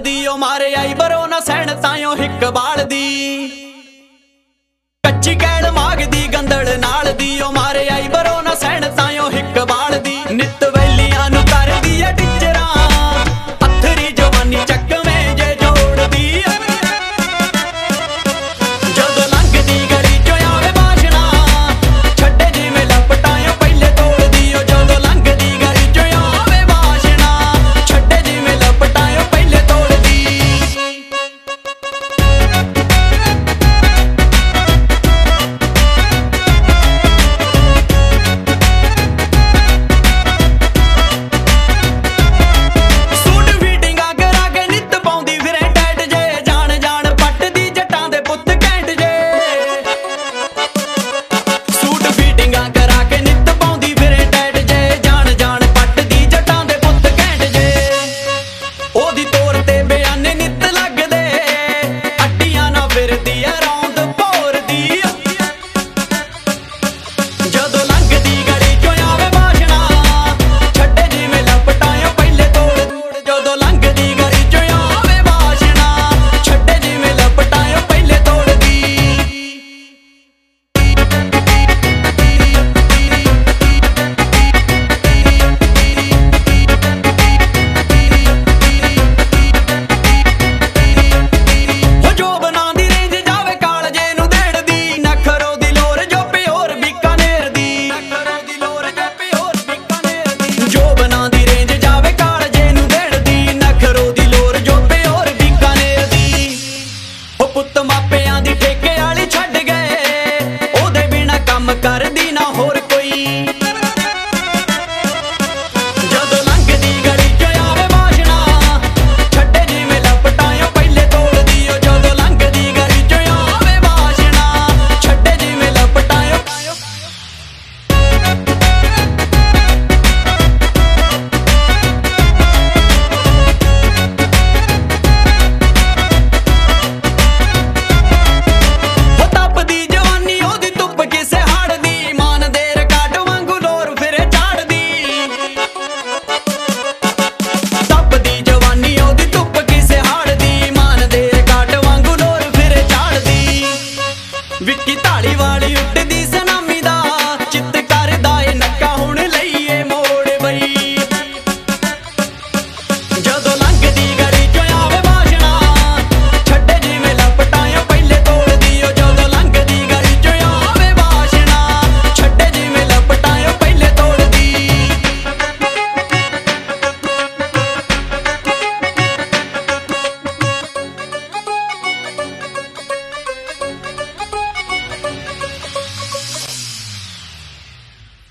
दी ओ मारे आई बरो ना सहन तायो हिक बाल दी कच्ची कैड़ माग दी गंदड़ नाल दी ओ मारे आई बरो ना सहन तायो हिक बाल दी नित वैलियां नू कर दी है टिचरा अथरी जवानी चकवें जे जोड़ दी जदों लंघदी गली चों आवे बाशना छड्डे जिवें लपटायो पहले तोड़ दी ओ जदों लंघदी गली चों आवे बाशना छड्डे जिवें लपटायो पहले तोड़ दी पुत्त